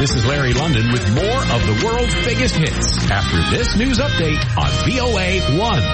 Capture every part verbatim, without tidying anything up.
This is Larry London with more of the world's biggest hits after this news update on V O A one.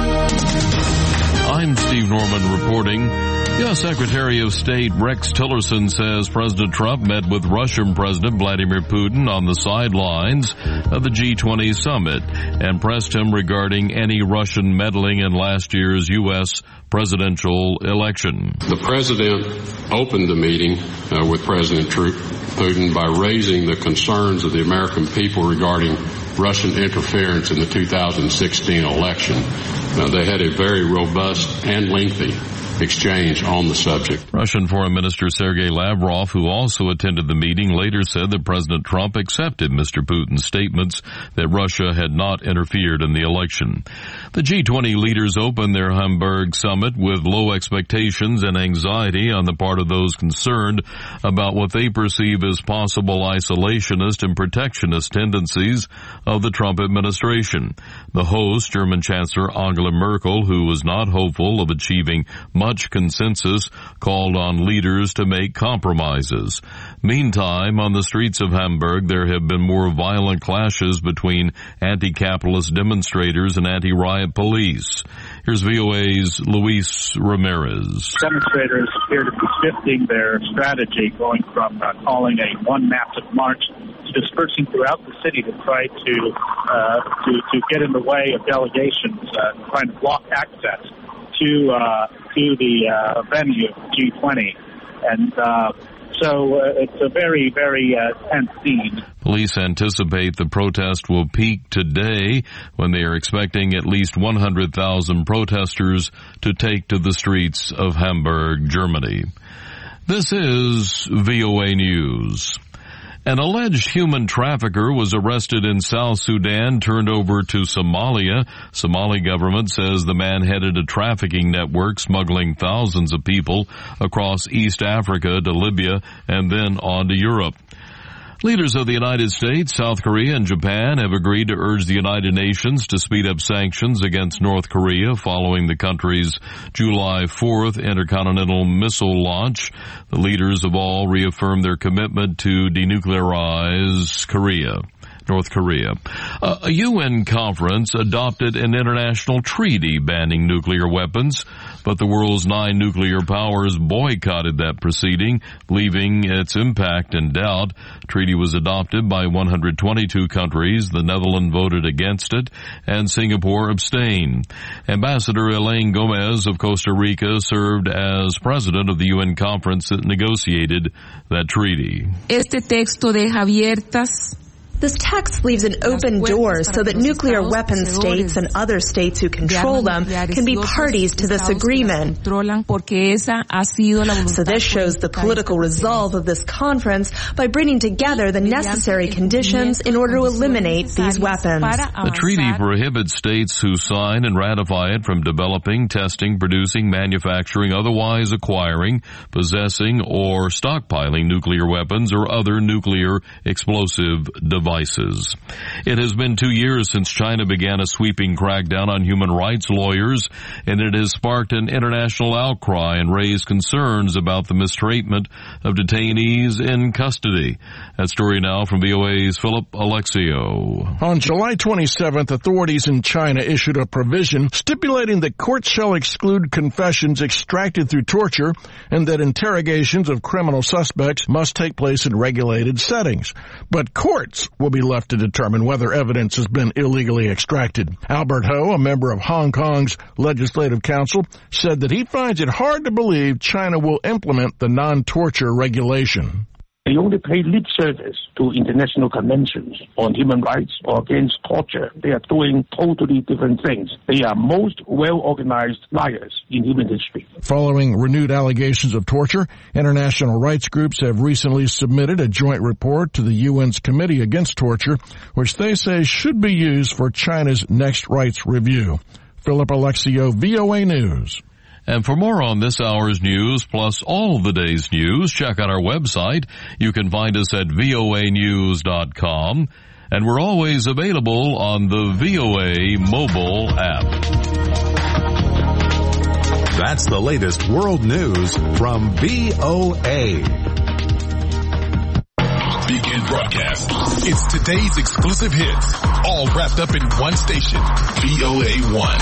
I'm Steve Norman reporting. U S Secretary of State Rex Tillerson says President Trump met with Russian President Vladimir Putin on the sidelines of the G twenty summit and pressed him regarding any Russian meddling in last year's U S presidential election. The president opened the meeting uh, with President Putin by raising the concerns of the American people regarding Russian interference in the two thousand sixteen election. Now, they had a very robust and lengthy exchange on the subject. Russian Foreign Minister Sergei Lavrov, who also attended the meeting, later said that President Trump accepted Mister Putin's statements that Russia had not interfered in the election. The G twenty leaders opened their Hamburg summit with low expectations and anxiety on the part of those concerned about what they perceive as possible isolationist and protectionist tendencies of the Trump administration. The host, German Chancellor Angela Merkel, who was not hopeful of achieving much consensus, called on leaders to make compromises. Meantime, on the streets of Hamburg, there have been more violent clashes between anti-capitalist demonstrators and anti-riot police. Here's V O A's Luis Ramirez. Demonstrators appear to be shifting their strategy, going from uh, calling a one massive march to dispersing throughout the city to try to uh, to, to get in the way of delegations, uh, trying to block access to uh, to the uh, venue, G twenty. And uh, so uh, it's a very, very uh, tense scene. Police anticipate the protest will peak today when they are expecting at least one hundred thousand protesters to take to the streets of Hamburg, Germany. This is V O A News. An alleged human trafficker was arrested in South Sudan, turned over to Somalia. Somali government says the man headed a trafficking network smuggling thousands of people across East Africa to Libya and then on to Europe. Leaders of the United States, South Korea, and Japan have agreed to urge the United Nations to speed up sanctions against North Korea following the country's July fourth intercontinental missile launch. The leaders have all reaffirmed their commitment to denuclearize Korea. North Korea. Uh, a U N conference adopted an international treaty banning nuclear weapons, but the world's nine nuclear powers boycotted that proceeding, leaving its impact in doubt. The treaty was adopted by one hundred twenty-two countries. The Netherlands voted against it, and Singapore abstained. Ambassador Elaine Gomez of Costa Rica served as president of the U N conference that negotiated that treaty. Este texto deja abiertas This text leaves an open door so that nuclear weapon states and other states who control them can be parties to this agreement. So this shows the political resolve of this conference by bringing together the necessary conditions in order to eliminate these weapons. The treaty prohibits states who sign and ratify it from developing, testing, producing, manufacturing, otherwise acquiring, possessing, or stockpiling nuclear weapons or other nuclear explosive devices. Devices. It has been two years since China began a sweeping crackdown on human rights lawyers, and it has sparked an international outcry and raised concerns about the mistreatment of detainees in custody. That story now from V O A's Philip Alexio. On July twenty-seventh, authorities in China issued a provision stipulating that courts shall exclude confessions extracted through torture and that interrogations of criminal suspects must take place in regulated settings. But courts will be left to determine whether evidence has been illegally extracted. Albert Ho, a member of Hong Kong's Legislative Council, said that he finds it hard to believe China will implement the non-torture regulation. They only pay lip service to international conventions on human rights or against torture. They are doing totally different things. They are most well-organized liars in human history. Following renewed allegations of torture, international rights groups have recently submitted a joint report to the U N's Committee Against Torture, which they say should be used for China's next rights review. Philip Alexio, V O A News. And for more on this hour's news, plus all the day's news, check out our website. You can find us at V O A news dot com. And we're always available on the V O A mobile app. That's the latest world news from V O A. Begin broadcast. It's today's exclusive hits, all wrapped up in one station, V O A one.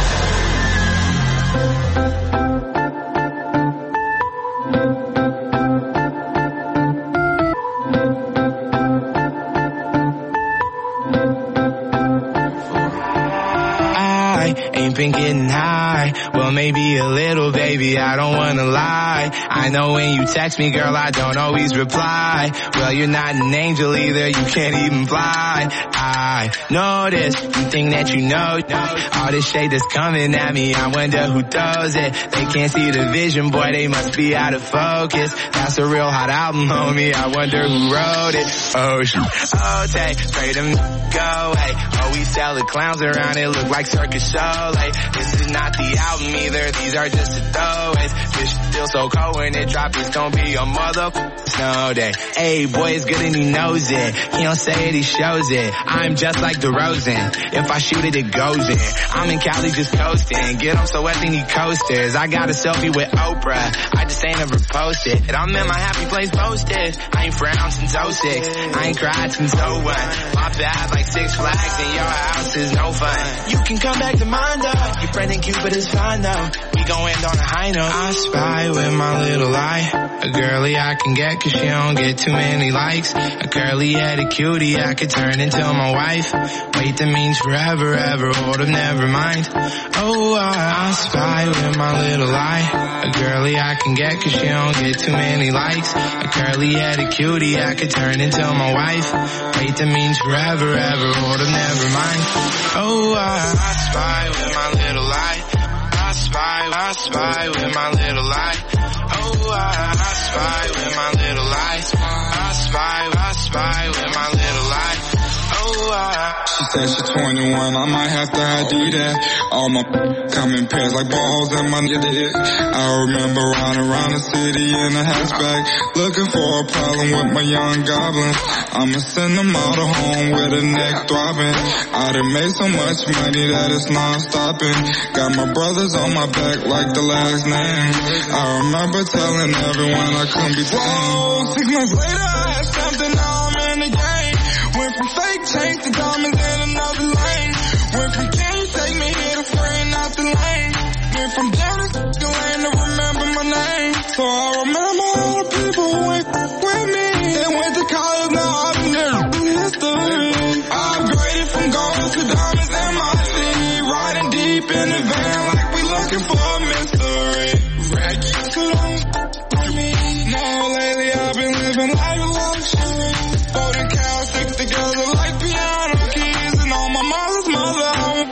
Ain't been getting high, well maybe a little, baby, I don't wanna lie. I know when you text me, girl, I don't always reply. Well, you're not an angel either, you can't even fly. I know this, you think that you know, all this shade that's coming at me, I wonder who throws it. They can't see the vision, boy, they must be out of focus. That's a real hot album, homie, I wonder who wrote it. Oh shoot, oh take, pray them go away. Oh, we sell the clowns around, it look like circus show. Like, this is not the album either, these are just the throwaways. This shit still so cold when it drop, it's gonna be a motherfucking snow day. Hey, boy, it's good and he knows it. He don't say it, he shows it. I'm just like DeRozan. If I shoot it, it goes in. I'm in Cali just coasting. Get him so wet, they need coasters. I got a selfie with Oprah. I just ain't ever posted. And I'm in my happy place posted. I ain't frowned since oh six. I ain't cried since oh one. My bad like Six Flags and your house is no fun. You can come back to mine though. Your friend in Cupid is fine though. We gon' end on a high note. I spy with my little eye. A girly I can get cause she don't get too many likes. A curly headed cutie I could turn into my wife. Wait, that means forever, ever, hold up, never mind. Oh, I, I spy with my little eye. A girly I can get cause she don't get too many likes. A curly headed cutie I could turn into my wife. Wait, that means forever, ever, hold up, never mind. Oh, I, I spy with my little eye. I spy, I spy with my little eye. Oh, I, I spy with my little eye. I spy, I spy with my little eye. Oh, I... She said she's twenty-one, I might have to I D that. All my come in pairs like balls and my nigga did. I remember riding around the city in a hatchback, looking for a problem with my young goblins. I'ma send them all to home with a neck throbbing. I done made so much money that it's non-stopping. Got my brothers on my back like the last name. I remember telling everyone I couldn't be tamed. Whoa, six months later I had something, now I'm in the game. Went from fake chains to diamonds in another lane. Went from can you take me here to friend out the lane. Went from down to the lane to remember my name. So I remember all the people who went with me. They went to college, now I've been there in history. I upgraded from gold to diamonds in my city. Riding deep in the van like we looking for a mystery. Raggy so don't for me. Now lately I've been living life a luxury. Folding cows stick together like piano keys. And all my mother's mother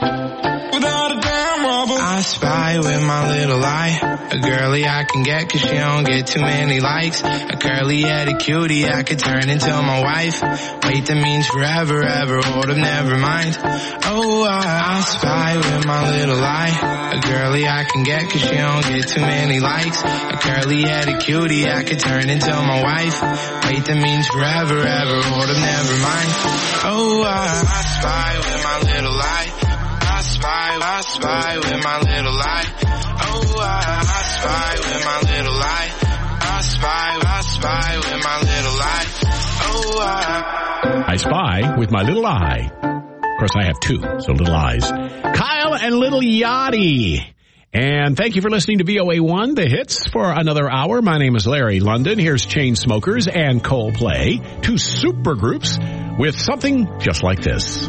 without a damn rubber. I spy with my little eye. A girly I can get cause she don't get too many likes. A curly headed cutie I could turn into my wife. Wait, that means forever, ever, hold up, never mind. Oh, I, I spy with my little eye. A girly I can get cause she don't get too many likes. A curly headed cutie I could turn into my wife. Wait, that means forever, ever, hold up, never mind. Oh, I, I spy with my little eye. I spy, I spy with my little eye. Oh, I, I spy with my little eye. I spy, I spy with my little eye. Oh, I... I spy with my little eye. Of course, I have two, so little eyes. Kyle and Little Yachty. And thank you for listening to V O A one, the hits, for another hour. My name is Larry London. Here's Chainsmokers and Coldplay, two super groups with something just like this.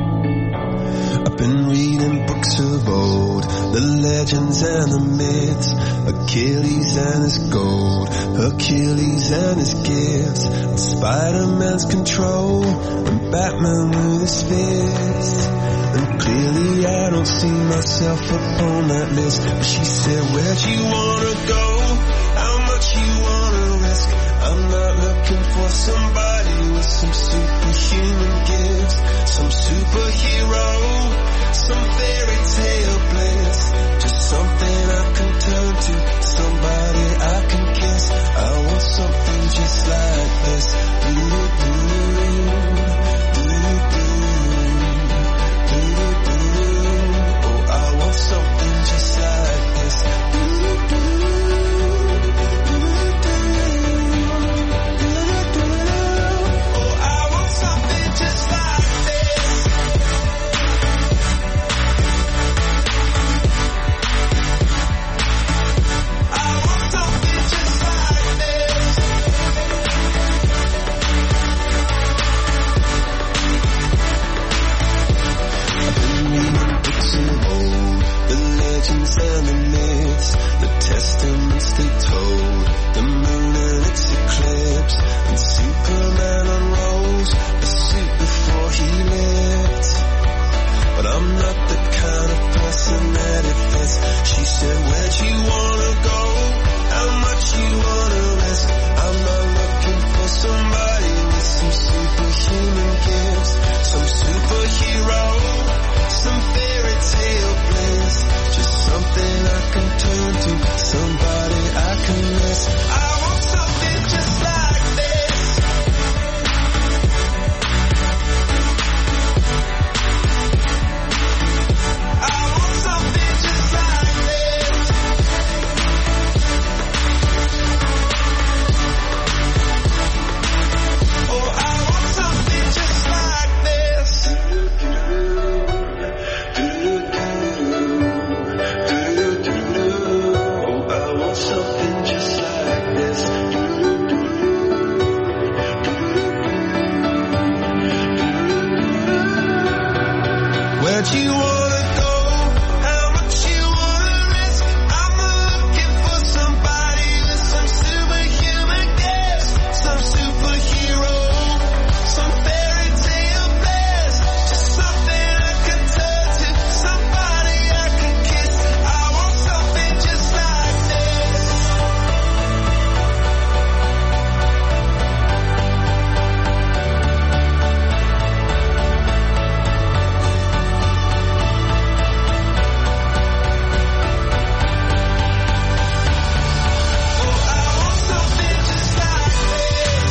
I've been reading books of old, the legends and the myths, Achilles and his gold, Hercules and his gifts, and Spider-Man's control, and Batman with his fist. And clearly I don't see myself upon that list. But she said, where'd you wanna go? How much you wanna risk? I'm not looking for somebody with some superhuman gifts, some superhero, some fairy tale bliss, just something I can turn to, somebody I can kiss. I want something just like this. Do-do-do-do, do-do-do, oh, I want something just like this. Do-do-do, do-do-do, can turn to, somebody I can miss. I want something just like this. I want something just like this. Oh, I want something just like this. Oh, I want something just like this. Where'd you wanna go? How much you wanna risk? I'm looking for somebody with some superhuman gifts, some superhero, some fairy tale bliss, just something I can turn to, somebody I can kiss. I want something just like this. Oh, I want something just like this.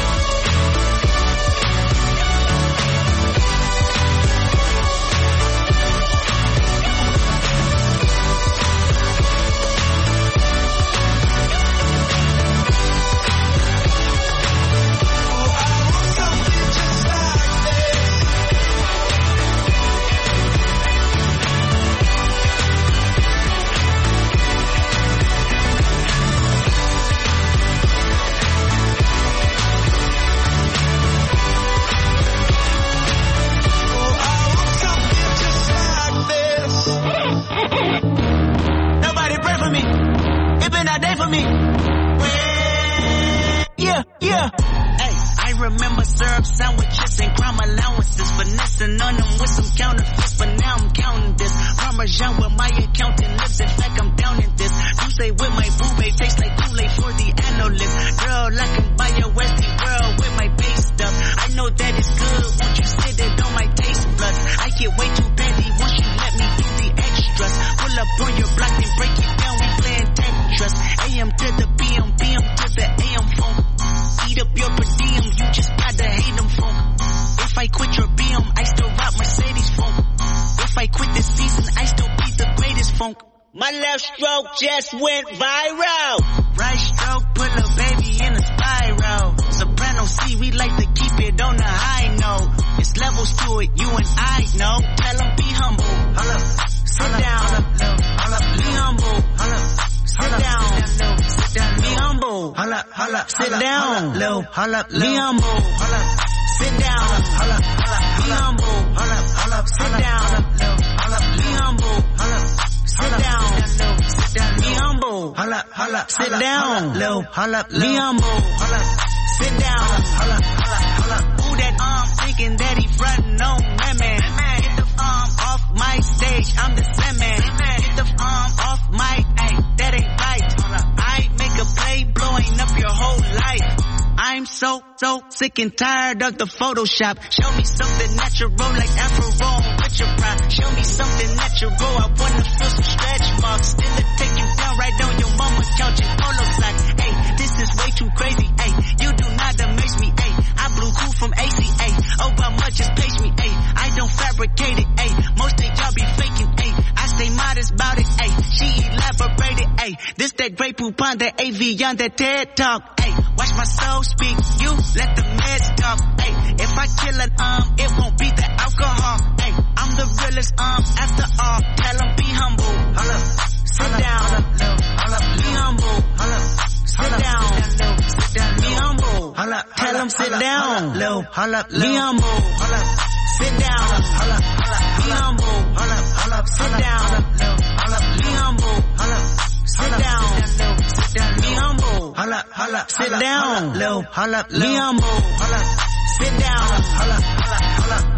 Oh, I want something just like this. Oh, I want something just like this. Nobody pray for me. It been a day for me. Yeah, yeah. Hey, I remember syrup sandwiches and crime allowances, finessing on them with some counterfeits, but now I'm counting this. Parmesan with my accountant lips, in fact I'm down in this. You say with my boo babe, tastes like Kool-Aid for the analyst. Girl, I can buy your Westie world with my base stuff. I know that it's good, won't you sit it on my taste buds? I get way too petty once you let me do the extras. Pull up on your block and break it down, we playing Tetris. A M to the P M, P M to the A M phone. Eat up your per diem, you just gotta hate them phone. If I quit your B M, I still rock Mercedes phone. If I quit this season, I still be the greatest funk. My left stroke just went viral. Right stroke put a baby in a spiral. Soprano C, we like to keep it on the high note. It's levels to it, you and I know. Tell them be humble. Hold up, sit down. Be humble. Sit down. Be humble. Sit down. Be humble. Sit down. Be humble. Sit down. Be humble. Sit down. Be humble. Sit down. Be humble. Sit down. Who that arm thinking that he frontin' on man, man? Get the arm off my stage, I'm the Sandman. Get the arm off my, ay, that ain't right. I make a play blowing up your whole life. I'm so, so sick and tired of the Photoshop. Show me something natural like Afro with your pride. Show me something natural, I wanna feel some stretch marks. Still to take you down right on your mama's couch in polo socks. Hey, this is way too crazy, hey. You do not amaze me, hey. I blew cool from A C A. Oh, how much just pace me, hey. I don't fabricate it, hey. Most of y'all be faking, hey. I stay modest about it, hey. She elaborated, hey. This that Grey Poupon, that A V on that TED Talk, hey. Watch my soul speak, you let the meds talk, hey. If I kill an um, it won't be the alcohol, hey. I'm the realest um, after all. Tell them be humble, sit down, be humble, sit down, be humble. Tell them sit down, be humble, sit down, be humble, sit down, be humble, sit down, be humble, sit down, be humble, sit down.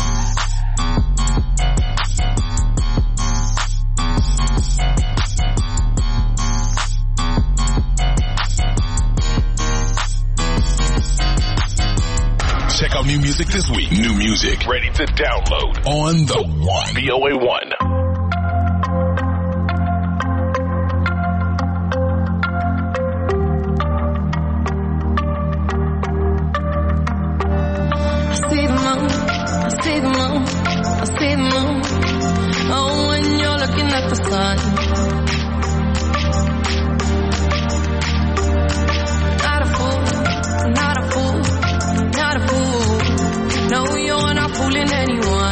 Check out new music this week. New music ready to download on the one. V O A one. see the moon, I see the moon. Oh, when you're looking at the sun. Not a fool, not a fool, not a fool. No, you're not fooling anyone.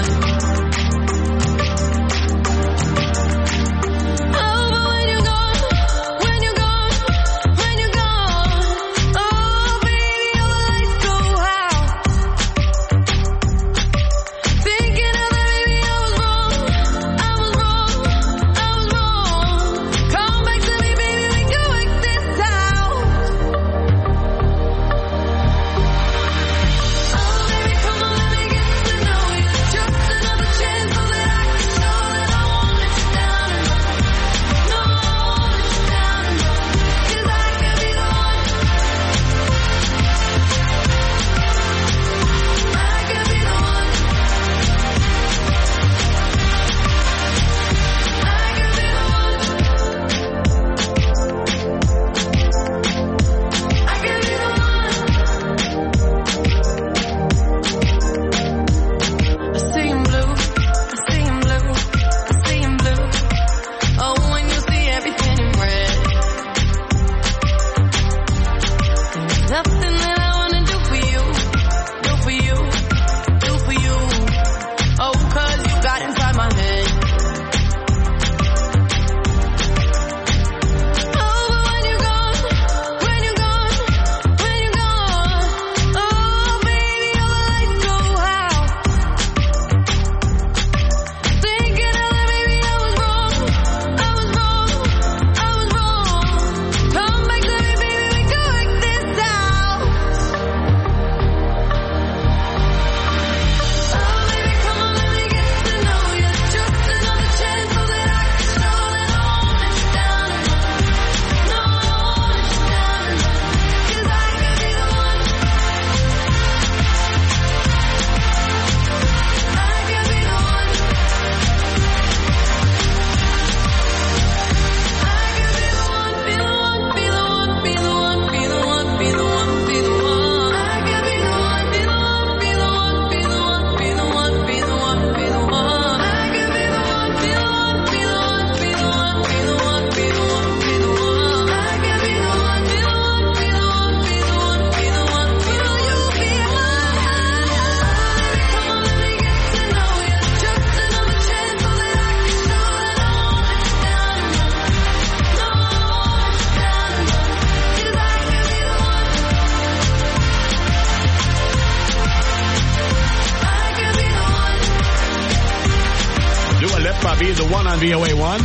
V O A one.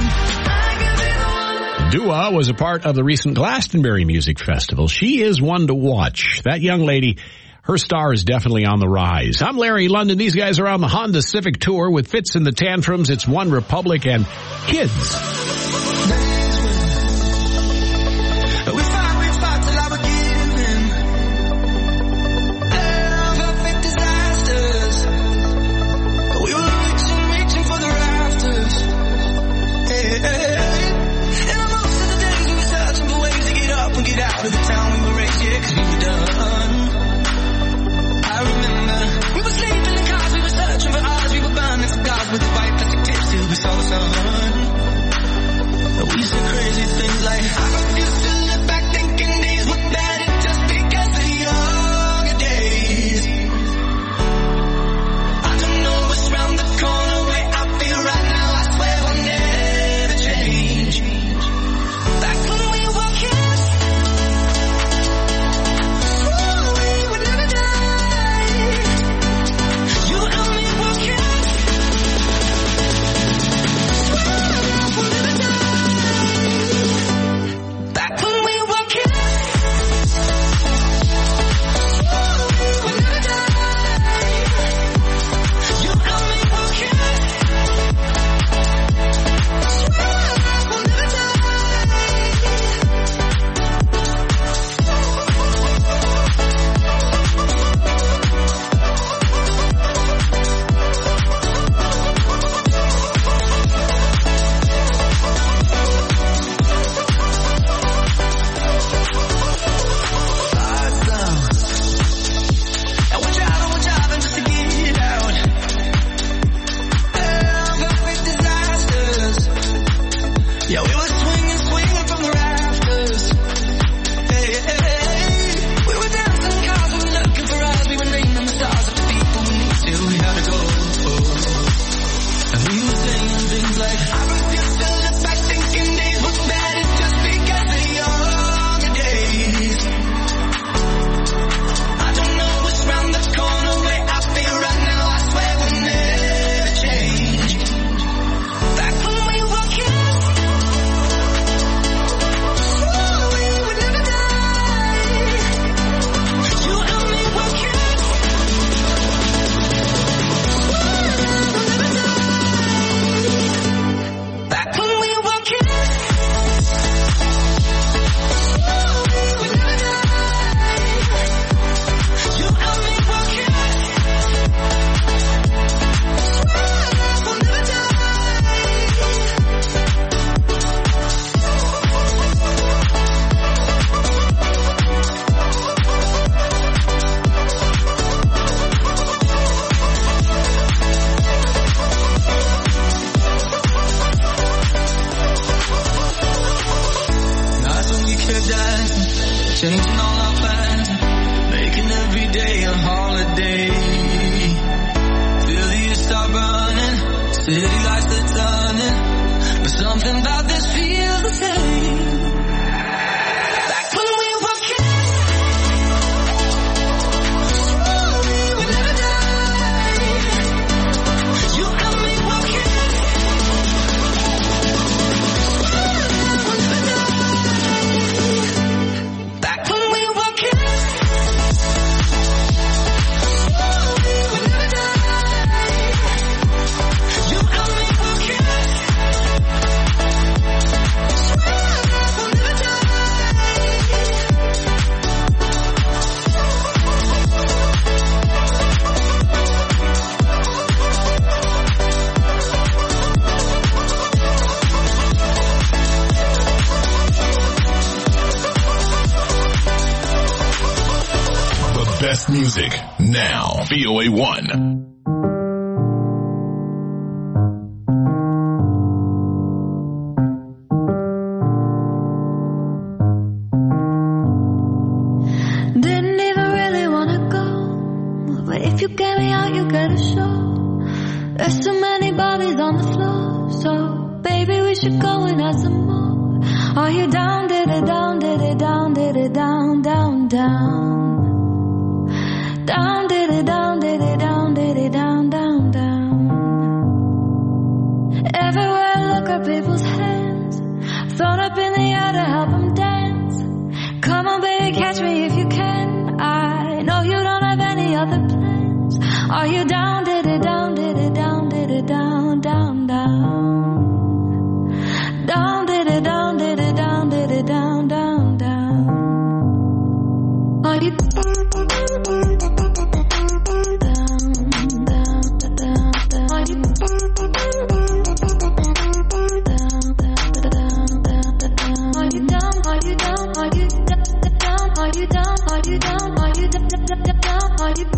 Dua was a part of the recent Glastonbury Music Festival. She is one to watch. That young lady, her star is definitely on the rise. I'm Larry London. These guys are on the Honda Civic Tour with Fitz and the Tantrums. It's One Republic and Kids. With the white plastic tips till we saw the sun. music now. V O A one. There's so many bodies on the floor, so baby we should go and have some more. Are you down, did it down, did it down, did it down, down, down. Down, did it down, did it down, did it down, down, down. Everywhere I look are people's hands, thrown up in the air to help them dance. Come on baby, catch me if you can. I know you don't have any other plans. Are you down, did it down, did it down, did it down, down, down. Down, did it down, did it down, did it down, down, down. Are you down, down, down, down, down. Are you down, are you down, are you down, are you down, are you down, are you down, are you down, are you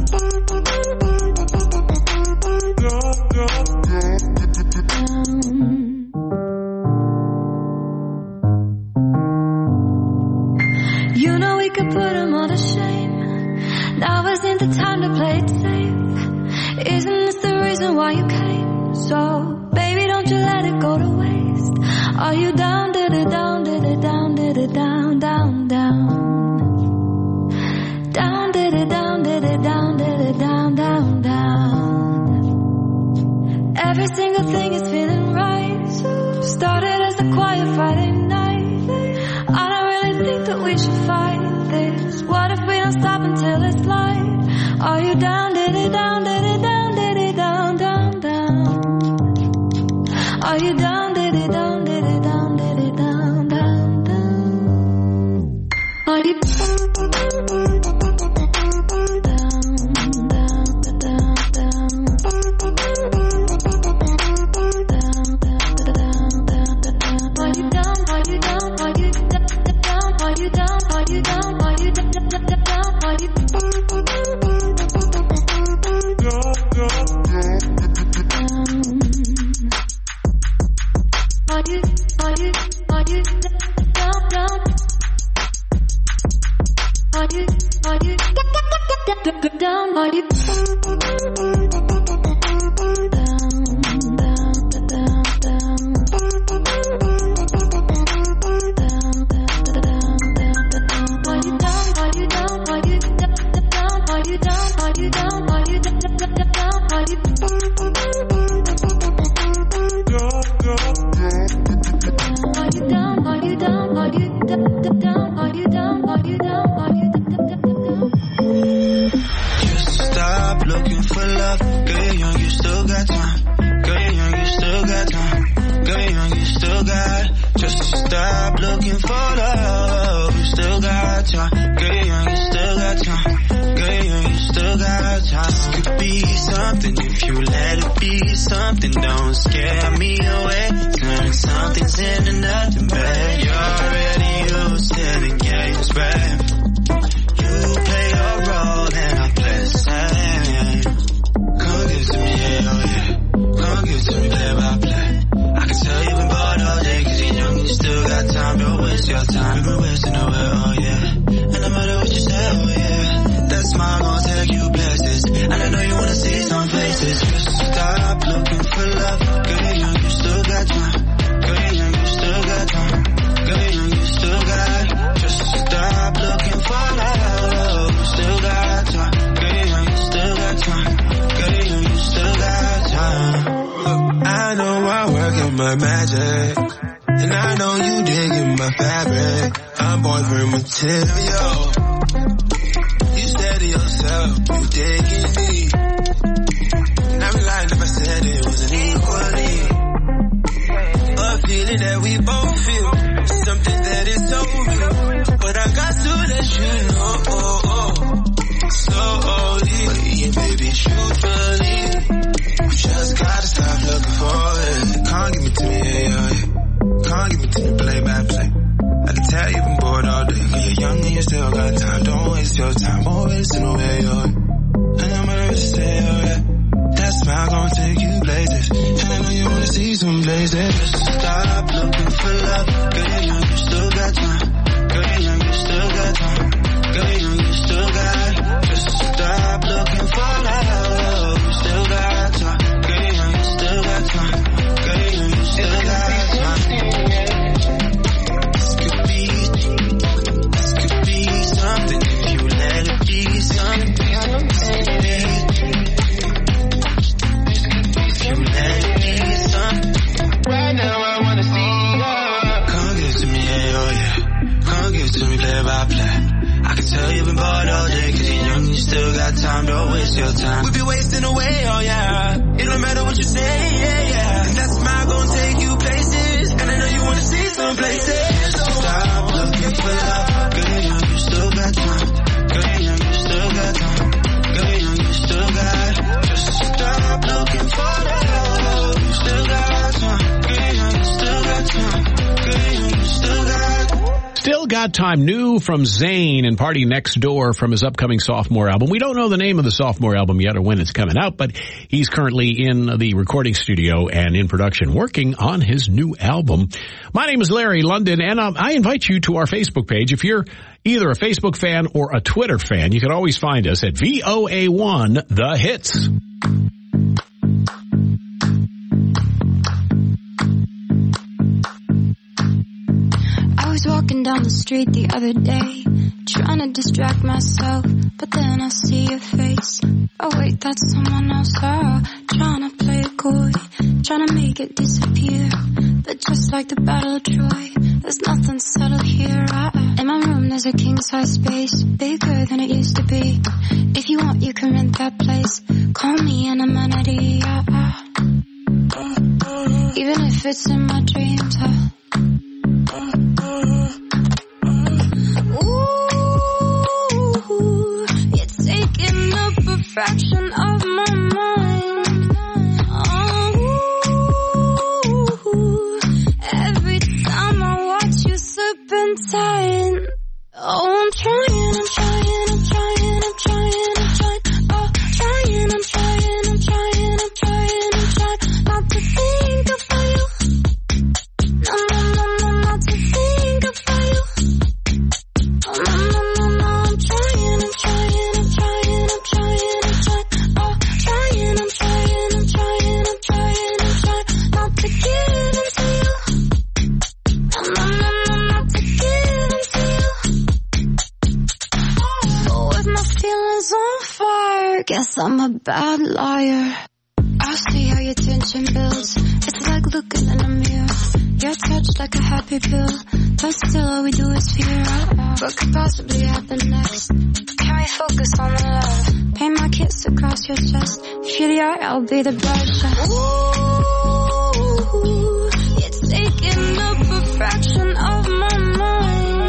You know we could put them all to shame. Now isn't the time to play it safe. Isn't this the reason why you came? So, baby, don't you let it go to waste. Are you down, did it down, did it down, did it down, down, down. Down, did it down, did it down, did it down, down, down. Every single thing is feeling right. Started as a quiet Friday night. I don't really think that we should fight this. What if we don't stop until it's light? Are you down, did it down, did it down, did it down, down, down. Are you down, did it down, did it down, did it down, down, down. Are you down, down, down, down, down, down, down. Are you down, are you down, are you down, are you down, are you down, are you down, are you Are you, are you, are you down, down? Are you, are you down, are you something, don't scare me away. Turn something's into nothing, babe. You're already used to the games, babe. You play your role and I play the same. Come give to me, yeah, oh yeah. Come give to me, play by play. I can tell you've been bored all day, cause you're young and you still got time. Don't waste your time, you've been wasting away, oh yeah. And no matter what you say, oh yeah, that smile gon' take you places. And I know you wanna see some faces. Just stop looking for love. Girl, you're young, you still got time. Girl, you're young, you still got time. Girl, you're young, you still got. Just stop looking for love. You still got time. Girl, you're young, you still got time. Girl, you're young, you still got time. Look, I know I work in my magic, and I know you digging my fabric. I'm boyfriend material. You steady yourself, you digging me. And I'd be lying if I said it wasn't equally. A feeling that we both feel, something that is so real. But I got to let you know, oh, oh, slowly. But yeah, baby, truthfully, you just gotta stop looking for it. Can't give it to me, yeah, yeah, yeah. Can't give it to me, play by play. I can tell you've been bored all day, cause you're young and you still got time. Don't waste your time, always in the way, yeah. got time, don't waste your time. We be wasting away, oh yeah. It don't matter what you say, yeah, yeah. And that smile gon' take you places, and I know you wanna see some places. So stop looking for love, girl, young, you still got time. Girl, young, you still got time. Girl, young, you still got. Just stop looking for love, you still got time. Girl, young, you still got time. Girl, young, you still got. Still Got Time, new from Zayn and Party Next Door from his upcoming sophomore album. We don't know the name of the sophomore album yet or when it's coming out, but he's currently in the recording studio and in production working on his new album. My name is Larry London, and um, I invite you to our Facebook page. If you're either a Facebook fan or a Twitter fan, you can always find us at V O A one The Hits. I was walking down the street the other day, trying to distract myself, but then I see your face. Oh wait, that's someone else. Oh, trying to play it coy, trying to make it disappear. But just like the Battle of Troy, there's nothing subtle here. Uh-uh. In my room there's a king-size space, bigger than it used to be. If you want, you can rent that place. Call me an amenity. Uh-uh. Even if it's in my dreams. Uh, Ooh, you're taking up a fraction of my mind. Oh, every time I watch you serpentine. Oh, I'm trying, I'm trying, I'm trying, I'm trying, I'm trying. Oh, trying, I'm trying, I'm trying, I'm trying, I'm trying not to think about you. No, no, no, no, not to think about you. Oh, no, no, no, no, I'm trying, I'm trying, I'm trying, I'm trying, I'm trying. Oh, trying, I'm trying, I'm trying, I'm trying, I'm trying not to give in to you. No, no, no, no, not to give in to you. Oh, with my feelings on fire, guess I'm a bad liar. I see how your tension builds. It's like looking in a mirror. You're touched like a happy pill, but still all we do is fear. What could possibly happen next? Can we focus on the love? Paint my kiss across your chest. If you're the art, I'll be the brush. Ooh, you're taking up a fraction of my mind.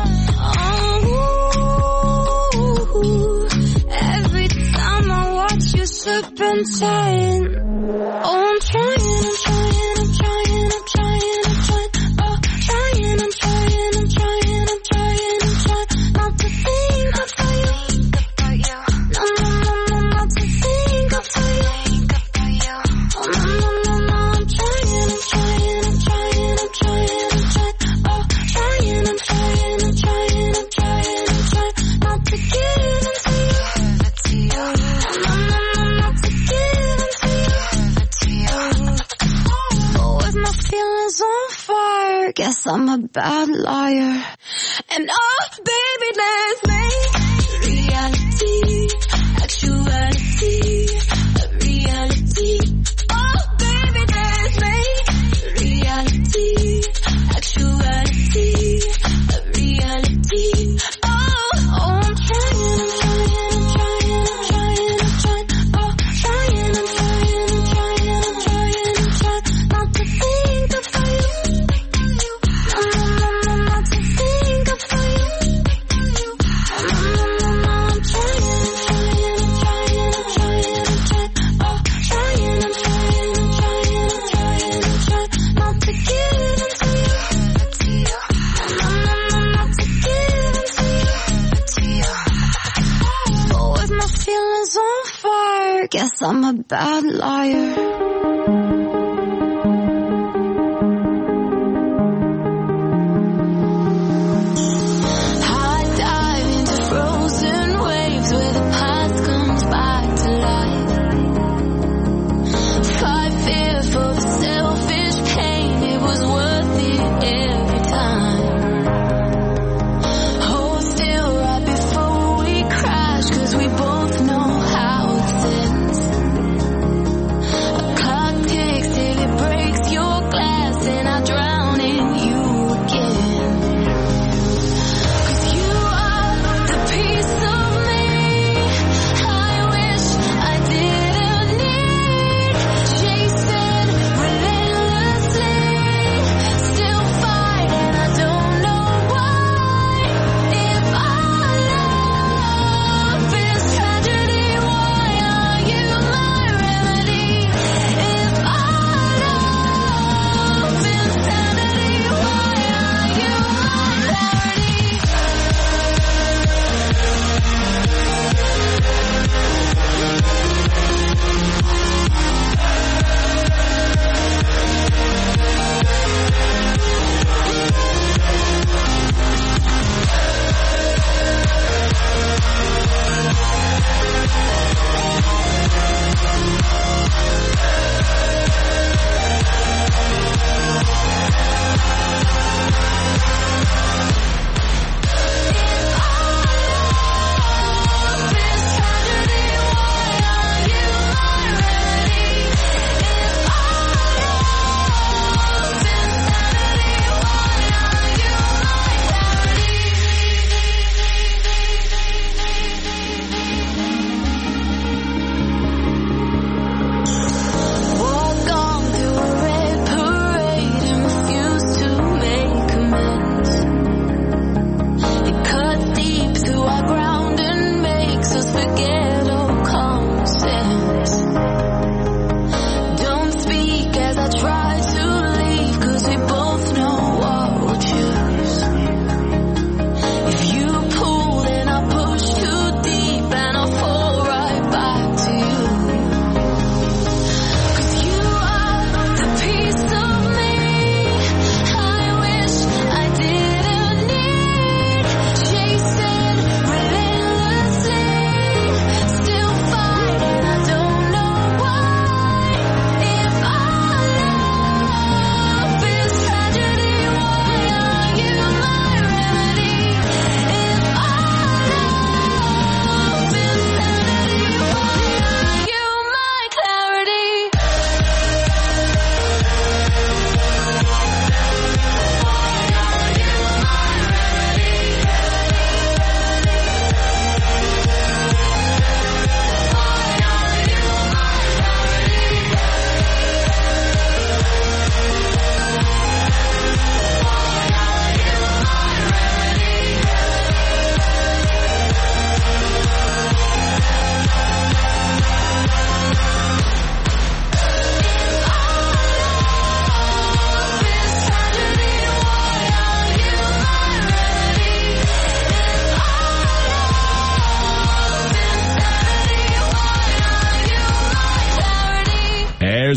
Oh, every time I watch you serpentine. Oh, I'm trying, I'm trying, I'm trying, I'm trying, I'm trying. Oh, trying, I'm trying, I'm trying, I'm trying, I'm trying not to think about you. No, no, no, no, not to think about you. Oh, no, no, no, no, I'm trying, I'm trying, I'm trying, I'm trying, I'm trying. Oh, trying, I'm trying, I'm trying, I'm trying, I'm trying not to give in to you. No, no, no, no, not to give in to you. Oh, with my feelings on fire, guess I'm a bad liar. And oh, baby, let's make reality, actuality, a reality. Oh, baby, let's make reality, actuality, a reality. Oh, oh, I'm trying, I'm trying, I'm trying, I'm trying, I'm trying. Oh, trying, I'm trying, I'm trying, I'm trying, I'm trying not to think about you. No, no, no, no, not to think about you. No, no, no, no, no, I'm trying, I'm trying, I'm trying, I'm trying, I'm trying. Oh, trying, I'm trying, I'm trying, I'm trying, I'm trying not to give in to you. No, no, no, no, not to give in to you. Oh, with my feelings on fire, guess I'm a bad liar. I dive into frozen waves where the past comes back to life. Fight fear for the selfish pain, it was worth it every time. Hold still right before we crash, cause we both know how it ends. A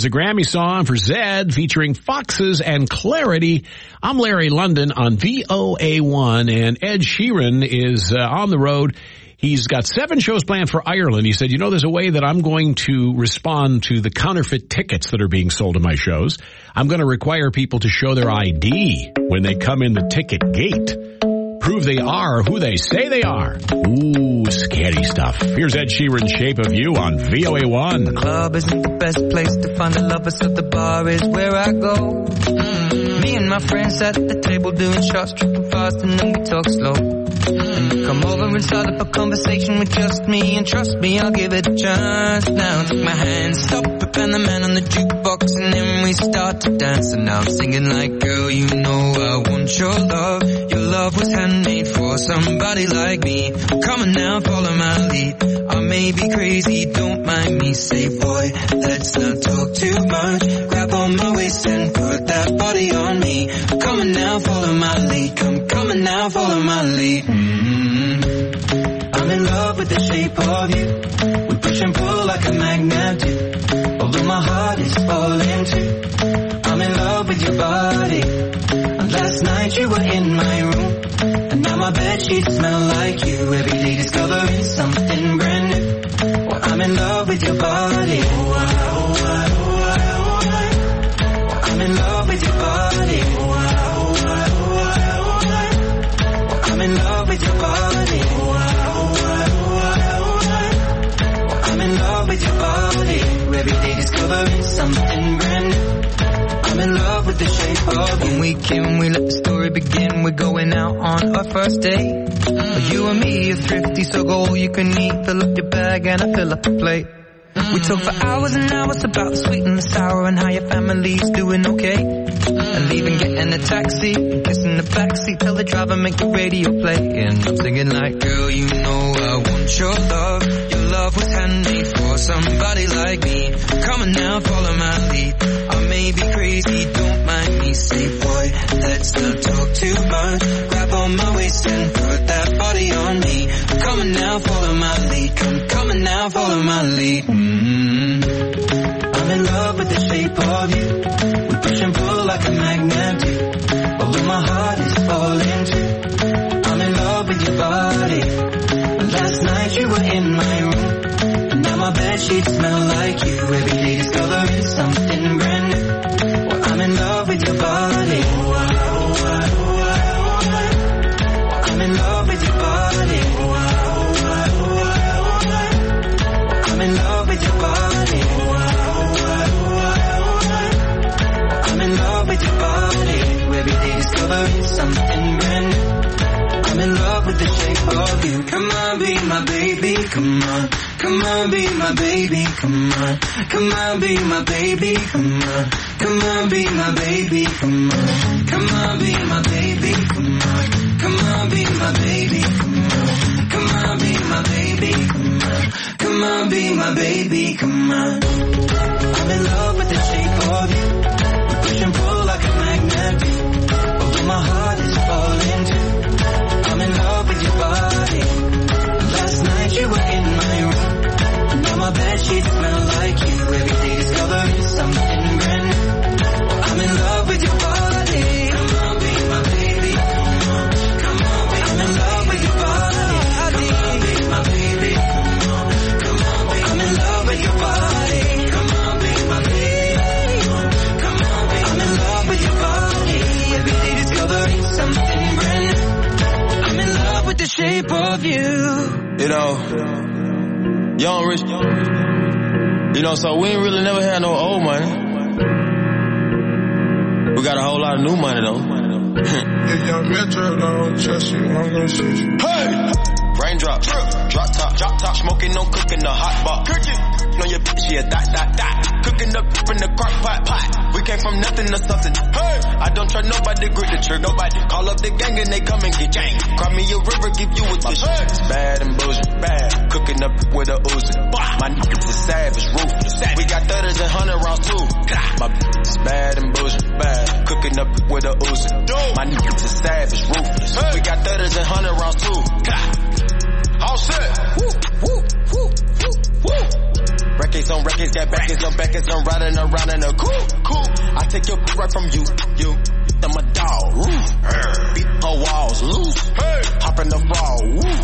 is a Grammy song for Zedd featuring Foxes and Clarity. I'm Larry London on V O A one, and Ed Sheeran is uh, on the road. He's got seven shows planned for Ireland. He said, you know, there's a way that I'm going to respond to the counterfeit tickets that are being sold to my shows. I'm going to require people to show their I D when they come in the ticket gate. Prove they are who they say they are. Ooh, scary stuff. Here's Ed Sheeran's Shape of You on V O A one. The club isn't the best place to find a lover, so the bar is where I go. Mm. Me and my friends at the table doing shots, tripping fast, and then we talk slow. Mm. Come over and start up a conversation with just me, and trust me, I'll give it a chance. Now take my hand, stop it, and the man on the jukebox, and then we start to dance. And now I'm singing like, girl, you know I want your love. Your love was handmade for somebody like me. Come on now, follow my lead. I may be crazy, don't mind me. Say, boy, let's not talk too much. Grab on my waist and put that body on me. Come on now, follow my lead. Come, come on now, follow my lead. Mm-hmm. I'm in love with the shape of you. We push and pull like a magnet do. Although my heart is falling too. I'm in love with your body. And last night you were in my room. And now my bedsheets smell like you. Every day discovering something brand new. Well, I'm in love with your body. Oh, I, oh, I, oh, I, oh, I. Well, I'm in love with your body. Oh, I, oh, I, oh, I, oh, I. Well, I'm in love with your body. Oh, I, oh, I, oh, I, oh, I. Well, I'm in love with your body. Every day discovering something brand new. I'm in love with the shape of you. When we came, we let the story begin. We're going out on our first date. Mm. You and me are thrifty, so go all you can eat. Fill up your bag and I fill up the plate. Mm. We talk for hours and hours about the sweet and the sour and how your family's doing okay. Mm. And leaving, getting a taxi, kissing the backseat, tell the driver make the radio play. And I'm singing like, girl, you know I want your love. Your love was handmade for somebody like me. Come on now, follow my lead. I may be crazy, don't mind me. Say, boy, let's not talk too much. Grab on my waist and put that body on me. Come on now, follow my lead. Come, come on now, follow my lead. Mm-hmm. I'm in love with the shape of you. We push and pull like a magnet do. Although my heart is falling too. I'm in love with your body. And last night you were in my room. And now my bedsheets smell like you. Every day discovering something brand new. Well, I'm in love with your body. Oh, I, oh, I, oh, I, oh, I. Well, I'm in love with your body. Oh, I, oh, I, oh, I, oh, I. Well, I'm in love with your body. Oh, I, oh, I, oh, I, oh, I. Well, I'm in love with your body. Every day discovering something brand new. I'm in love with the shape of you. Come on, be my baby, come on. Come on, be my baby, come on. Come on, be my baby, come on. Come on, be my baby, come on. Come on, be my baby, come on. Come on, be my baby, come on. Come on, be my baby, come on. Come on, be my baby, come on. I'm in love with the shape of you. We push and pull like a magnet do. Although my heart is falling too. I'm in love with your body. Last night you were in my room. Now my bedsheets smell like you. Every day discovering something brand new. Well, I'm in love with your body. Come on, be my baby. Come on, come on, be I'm in love with your body. Come on, be my baby. Come on, come on, be I'm in love with your body. Come on, be my baby. Come on, be I'm in love with your body. Every day discovering something brand new. I'm in love with the shape of you. You know, young rich, you know, so we ain't really never had no old money. We got a whole lot of new money though. If young Metro don't trust you, I'm gonna shoot you. Hey! Raindrop, drip, drop top, drop top, smoking, no cooking, the hot pot. Cooking, know your bitch, yeah, that, that, that. Cooking up in the crock pot, pot. We came from nothing to something. Hey! I don't trust nobody, grip the trigger, nobody. Call up the gang and they come and get gang. Cry me a river, give you a tissue. It's bad and bullshit, bad. Cooking up with a Uzi. My niggas is savage, ruthless. We got thudders and hundred rounds too. My bitch is bad and bullshit, bad. Cooking up with a Uzi. My niggas is savage, ruthless. We got thudders and hundred rounds too. All set. Woo, woo, woo, woo, woo. Records on records, got backers on backers, I'm riding around in a coupe, coupe. I take your right from you, you. I'm a dog, roof. Beat her walls loose. Hey. Hop in the fall, woo.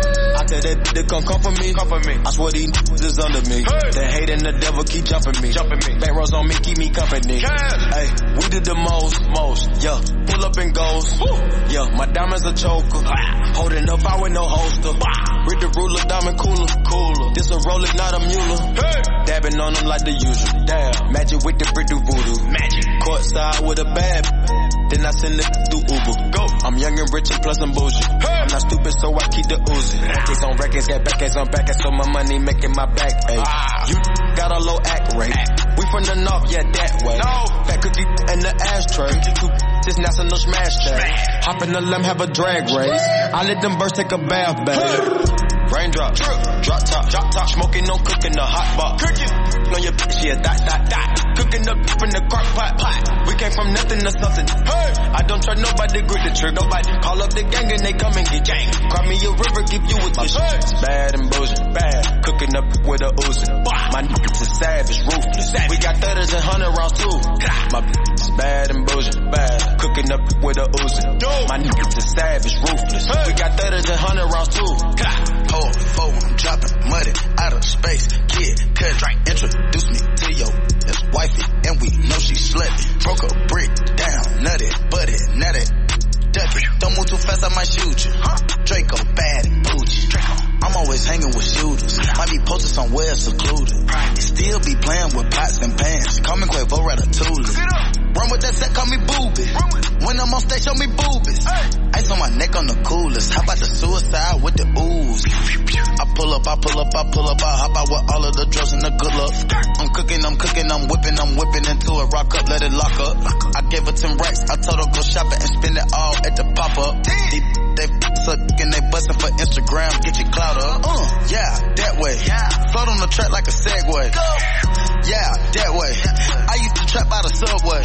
I tell that they come come for me, come for me. I swear these is under me. Hey. The hate and the devil keep jumping me, jumping me. Back rows on me, keep me company. Hey, we did the most, most. Yeah, pull up and goes. Woo. Yeah, my diamonds a choker. Ah. Holding up, I with no holster. Ah. Read the ruler, diamond cooler, cooler. This a roller, not a mule. Hey. Dabbing on them like the usual. Damn, magic with the brick do voodoo. Magic. Courtside with a bad. Then I send it through Uber. Go. I'm young and rich and plus I'm bougie. Hey. I'm not stupid, so I keep the Uzi. Records on records, got backers on backers, so my money making my back ache. Ah. You got a low act rate. Act. We from the north, yeah, that way. No. Fat cookie in the ashtray. This national smash day. Hop in the limb, have a drag race. I let them birds take a bath, babe. Raindrop, drop top, drop top, smoking, no cooking, the hot pot. Cooking, on your bitch, yeah, dot, dot, dot. Cooking up in the crock pot, pot. We came from nothing to something. Hey, I don't try nobody, grip the trigger. Nobody call up the gang and they come and get gang. Cry me a river, give you a dish. It's bad and bullshit, bad. Cooking up with a Uzi. My niggas is savage, ruthless. We got thirties and hundred rounds too. My bitch is bad and bullshit, bad. Cooking up with a Uzi. My niggas is savage, ruthless. We got thirties and hundred rounds too. Hold, fold, I'm dropping money out of space. Kid, cuz, introduce me to your ex-wifey, and we know she slutty. Broke a brick down, nutty, butty, nutty, ducky. Don't move too fast, I might shoot you. Huh? Draco, bad and bougie. I'm always hanging with shooters. Might be posted somewhere secluded. Still be playing with pots and pans. Call me Quavo Ratatouille. Run with that set, call me Booby. When I'm on stage, show me boobies. Ice on my neck on the coolest. How about the suicide with the ooze? I pull up, I pull up, I pull up, I hop out with all of the drugs and the good luck. I'm cooking, I'm cooking, I'm whipping, I'm whipping into it. Rock up, let it lock up. I gave her ten racks. I told her go shopping and spend it all at the pop-up. They, they sucking, they busting for Instagram. Get your clout up. Uh, yeah, that way. Float on the track like a Segway. Yeah, that way. I used to trap out of Subway.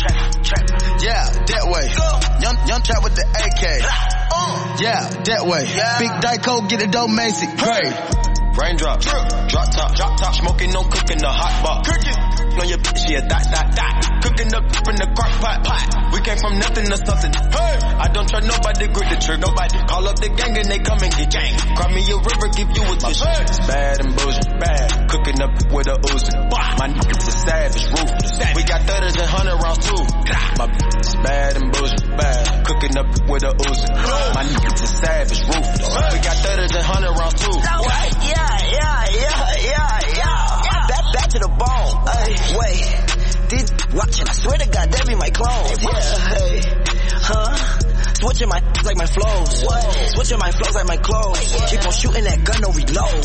Yeah, that way. Young, young trap with the A K. Yeah, that way. Big Dyco, get it dope, Macy. Great. Raindrop, drop top, drop top, smoking, no cooking, the hot pot. Cooking, on your bitch, yeah, dot, dot, dot. Cooking up in the crock pot, pot. We came from nothing to something. Hey, I don't try nobody, grip the trigger. Nobody call up the gang and they come and get gang. Cry me a river, give you a dish. It's bad and bullshit, bad. Cooking up with a Uzi. My niggas is savage, ruthless. We got thirties and hundred rounds too. My bitch is bad and bullshit, bad. Cooking up with a Uzi. My niggas is savage, ruthless. We got thirties and hundred rounds too. Yeah. Yeah, yeah, yeah, yeah. Back, back to the bone. Hey, wait. This watching, I swear to God, that be my clothes. Yeah, hey, huh? Switching my like my flows. Switching my flows like my clothes. Keep on shooting that gun, no reload.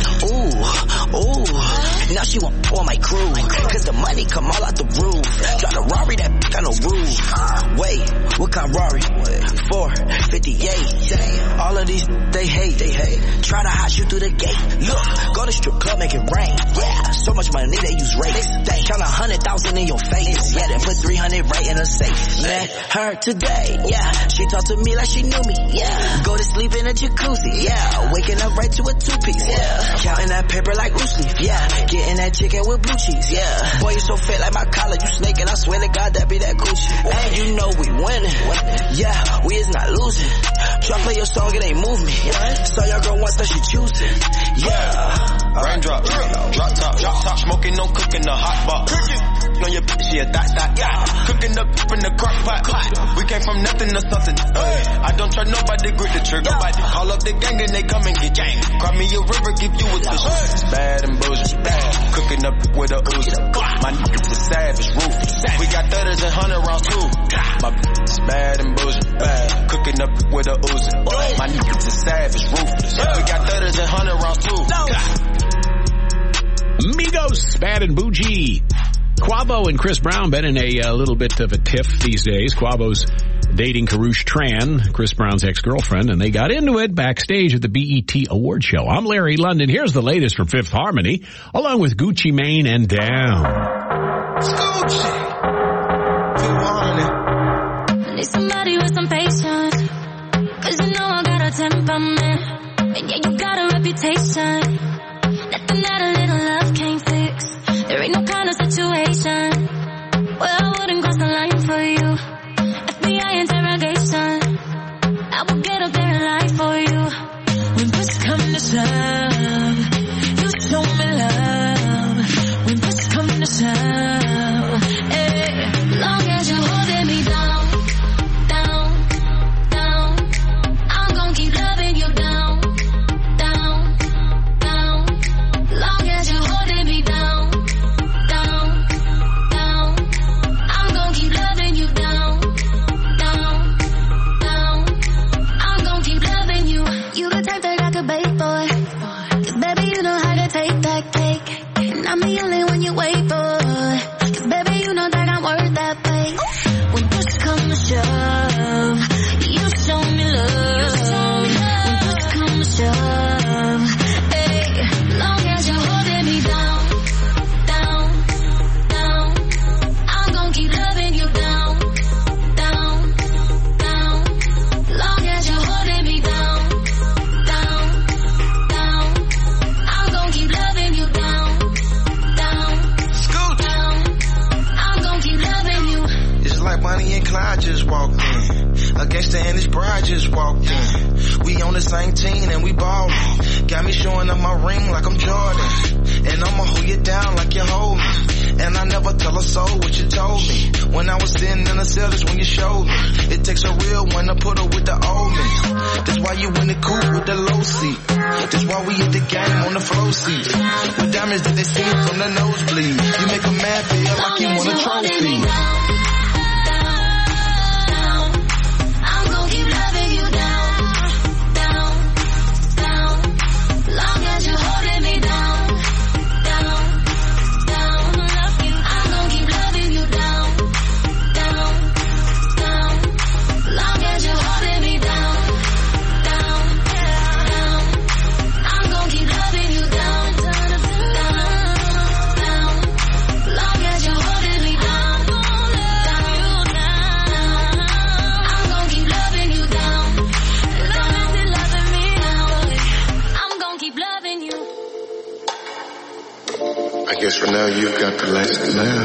Ooh, ooh. Now she want on my crew. Cause the money come all out the roof. Drive a Rari, that bitch got no roof. Wait, what kind of Rari? four fifty-eight. All of these, they hate. They hate. Try to hide you through the gate. Look, go to strip club, make it rain. Yeah, so much money, they use rates. They count a hundred thousand in your face. Yeah, they put three hundred right in a safe. Met her today. Yeah, she talked to me like she knew me. Yeah, go to sleep in a jacuzzi. Yeah, waking up right to a two-piece. Yeah, counting that paper like loose leaf. Yeah, getting that chicken with blue cheese. Yeah, boy, you so fat like my collar. You snaking, I swear to God, that be that Gucci. And you know we winning. Yeah, we is not losing. Try play your song, it ain't move me. Saw your girl once, that she choosing. Yeah. Raindrop, drop top, drop top, smoking, no cooking, the hot pot. Cooking, on your bitch, yeah, dot, dot, dot. Cooking up in the crock pot, pot. We came from nothing to something. Hey, I don't try nobody, grip the trigger. Nobody call up the gang and they come and get gang. Cry me a river, give you a dish. It's bad and bullshit, bad. Cooking up with a Uzi. My niggas is savage, ruthless. We got thirties and hundred rounds too. My bitch is bad and bullshit, bad. Cooking up with a Uzi. My niggas is savage, ruthless. We got thirties and hundred rounds too. Migos, Bad and Bougie. Quavo and Chris Brown been in a, a little bit of a tiff these days. Quavo's dating Karrueche Tran, Chris Brown's ex-girlfriend, and they got into it backstage at the B E T Award Show. I'm Larry London. Here's the latest from Fifth Harmony, along with Gucci Mane and Down. Gucci. I need somebody with some patience, cause you know I got a temperament, and yeah, you got a reputation. Nothing that a little love can't fix. me only when you wait, boy. Cause baby, you know that I'm worth that wait. When push comes to shove, you show me love. When push comes to shove, hey, long as you're holding me down, down, down, I'm gonna keep loving you down, down, down, long as you're holding me down, down, down, I'm gonna keep loving you down, down, down, I'm gonna keep loving you. It's like Bonnie and Clyde just walked in. A gangster and his bride just walked in. We on the same team and we ballin'. Got me showing up my ring like I'm Jordan. And I'ma hold you down like you hold me. And I never tell a soul what you told me. When I was sitting in the cell is when you showed me. It takes a real one to put her with the old me. That's why you in the coupe with the low seat. That's why we hit the game on the flow seat. With diamonds that they see from the nosebleed. You make a man feel like he won a trophy. I guess for now you've got the last laugh.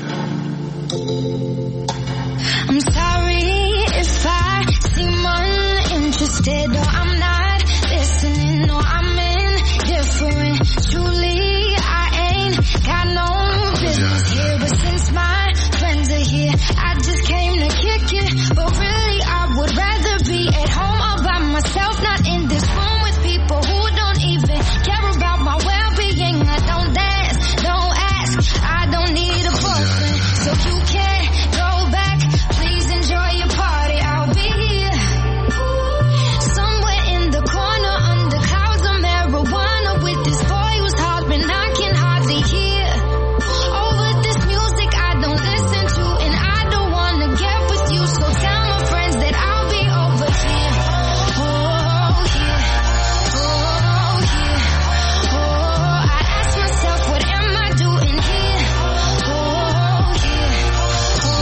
I'm sorry if I seem uninterested or I'm not listening or I'm indifferent. Truly, I ain't got no business here, but since my friends are here, I just came to kick it. But really, I would rather be at home all by myself, not in this room with people who don't even care about my well-being. I don't dance, don't ask, I don't need a boyfriend, so you can't go back. Please enjoy your party, I'll be here somewhere in the corner under clouds of marijuana with this boy who's hollering I can hardly hear. Over this music I don't listen to, and I don't wanna get with you, so tell my friends that I'll be over here. Oh yeah, oh yeah, oh, I ask myself what am I doing here? Oh yeah, oh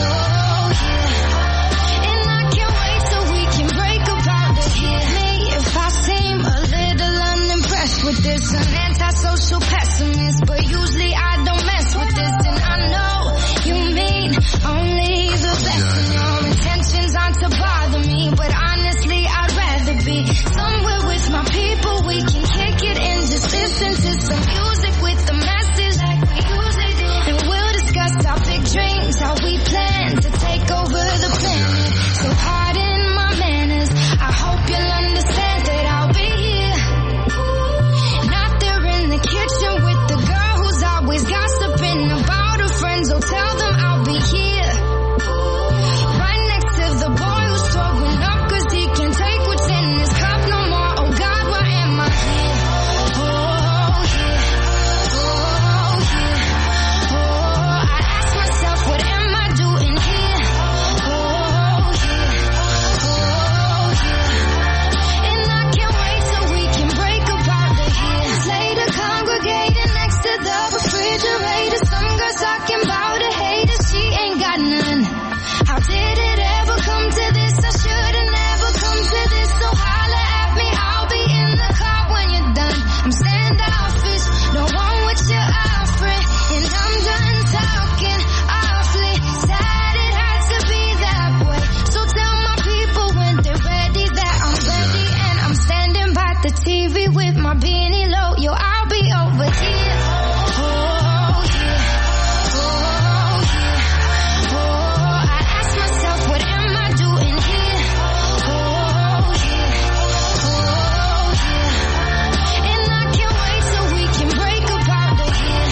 yeah, and I can't wait till we can break up out of here. Me, if I seem a little unimpressed with this, an antisocial pessimist, but usually I don't mess with this, and I know you mean only the best, and your intentions aren't to bother me, but honestly I'd rather be somewhere with my people. We can kick it and just listen to some music with the message like we usually do, and we'll discuss our big dreams, how we plan to take over the planet. So pardon my manners, I hope you'll understand that I'll be here, not there in the kitchen with the girl who's always gossiping about her friends. Oh, tell them I'll be here right next to the boy who's throwing up cause he can't take what's in his cup no more. Oh God, why am I here? Oh yeah, oh yeah, oh, I ask myself what am I doing here? Oh yeah, oh yeah, and I can't wait till we can break up out of here. Later congregating next to the refrigerator, some girls talking about a hater, she ain't got none. How did it ever come to this? I should've never come to this, so holla at me, I'll be in the car when you're done. I'm standoffish, don't want what you're offering, and I'm done talking awfully sad it had to be that way. So tell my people when they're ready that I'm ready, and I'm standing by the T V with my beanie low. Yo, I'll be over here. Oh yeah, oh yeah, oh, I ask myself what am I doing here? Oh yeah, oh yeah, and I can't wait till we can break up out of here.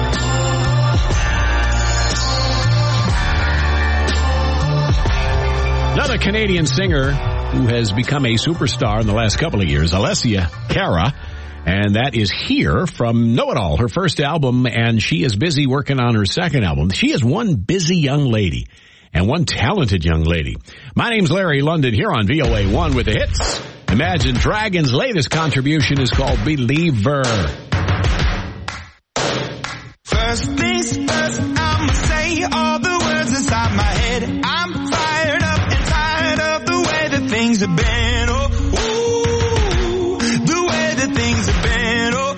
Another Canadian singer who has become a superstar in the last couple of years, Alessia Cara, And that is Here from Know It All, her first album, and she is busy working on her second album. She is one busy young lady and one talented young lady. My name's Larry London here on V O A one with the hits. Imagine Dragons' latest contribution is called Believer. First things first, I'ma say all the words inside my head. I'm fired up and tired of the way that things have been. Oh, ooh, the way that things have been. Oh,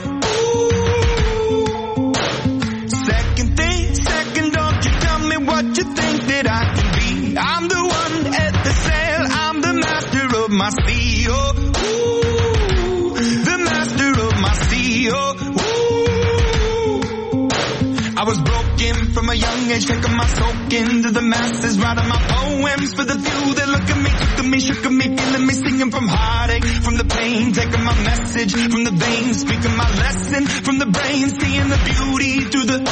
ooh. Second thing, second, don't you tell me what you think that I can be. I'm the one at the sail, I'm the master of my sea. Oh, ooh, the master of my sea. Oh, I was broken from a young age, taking my soak into the masses, writing my poems for the few that look at me, took at me, shook at me, feeling me, singing from heartache, from the pain, taking my message from the veins, speaking my lesson from the brain, seeing the beauty through the...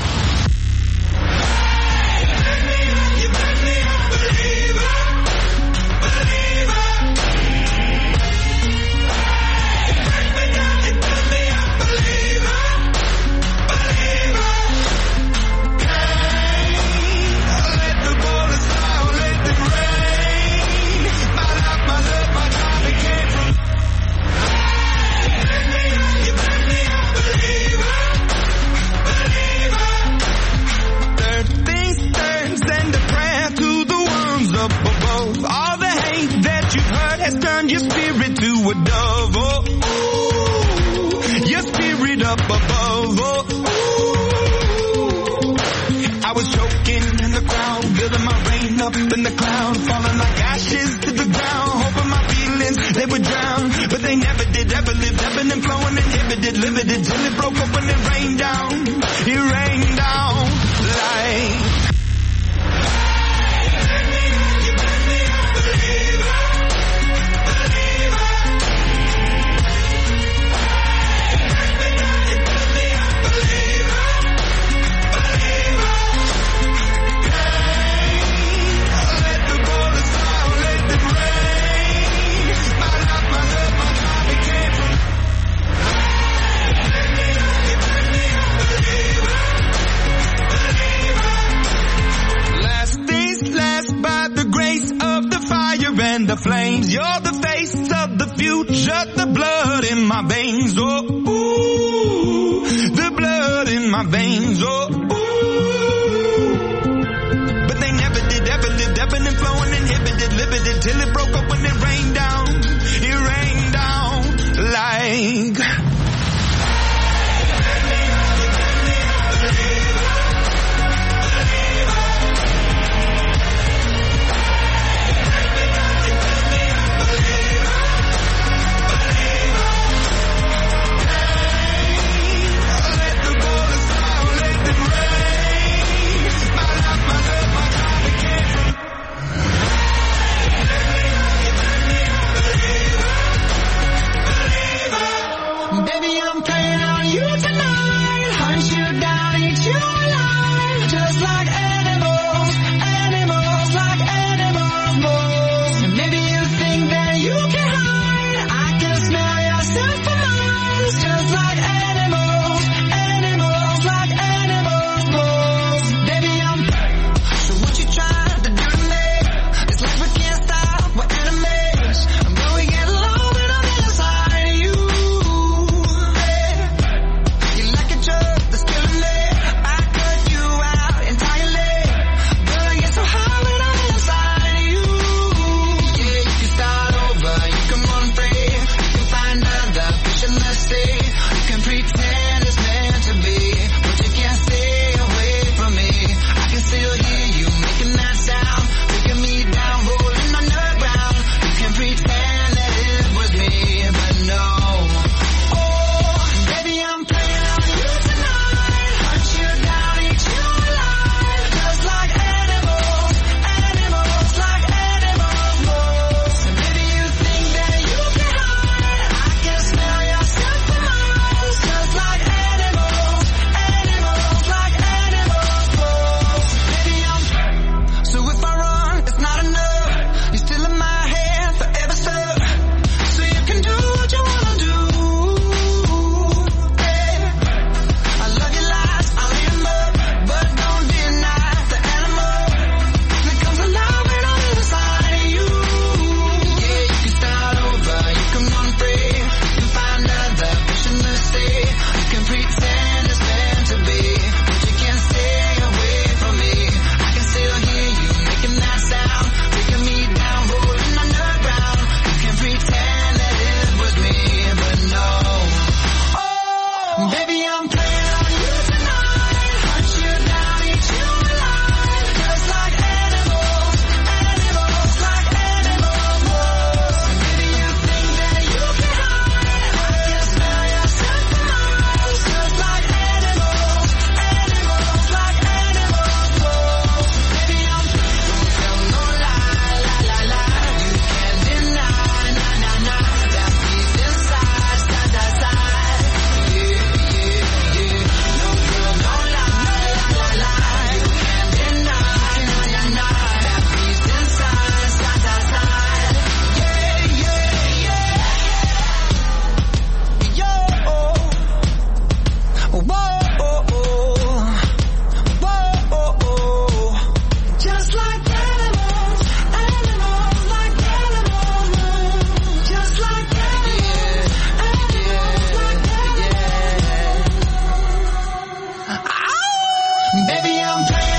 Turn your spirit to a dove, oh, ooh, your spirit up above, oh, ooh. I was choking in the crowd, building my rain up in the cloud, falling like ashes to the ground, hoping my feelings, they would drown, but they never did, ever lived, ebbing and flowing, inhibited, limited, till it broke open and rained down, it rained down like... The flames, you're the face of the future, the blood in my veins, oh, ooh, the blood in my veins, oh, ooh. But they never did, ever lived, ebbing and flowing, inhibited, limited, till it broke up when it rained down, it rained down like... Let the Baby, I'm playing